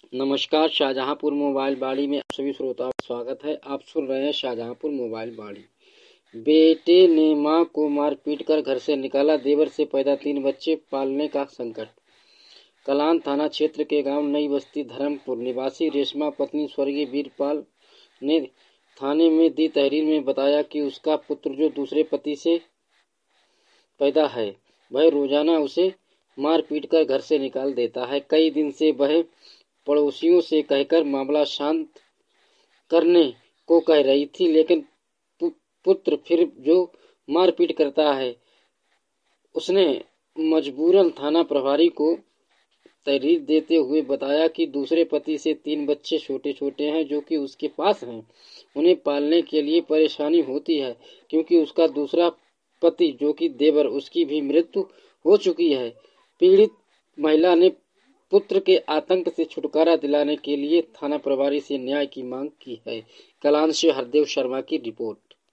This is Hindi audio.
नमस्कार, शाहजहांपुर मोबाइल बाड़ी में आप सभी श्रोताओं का स्वागत है। आप सुन रहे हैं शाहजहांपुर मोबाइल बाड़ी। बेटे ने मां को मारपीट कर घर से निकाला, देवर से पैदा 3 बच्चे पालने का संकट। कलान थाना क्षेत्र के गांव नई बस्ती धर्मपुर निवासी रेशमा पत्नी स्वर्गीय वीरपाल ने थाने में दी तहरीर में बताया कि उसका पुत्र जो दूसरे पति से पैदा है, वह रोजाना उसे मार पीट कर घर से निकाल देता है। कई दिन से वह पड़ोसियों से कहकर मामला शांत करने को कह रही थी, लेकिन पुत्र फिर जो मारपीट करता है। उसने मजबूरन थाना प्रभारी को तहरीर देते हुए बताया कि दूसरे पति से 3 बच्चे छोटे छोटे हैं जो कि उसके पास हैं। उन्हें पालने के लिए परेशानी होती है क्योंकि उसका दूसरा पति जो कि देवर, उसकी भी मृत्यु हो चुकी है। पीड़ित महिला ने पुत्र के आतंक से छुटकारा दिलाने के लिए थाना प्रभारी से न्याय की मांग की है। कलान से हरदेव शर्मा की रिपोर्ट।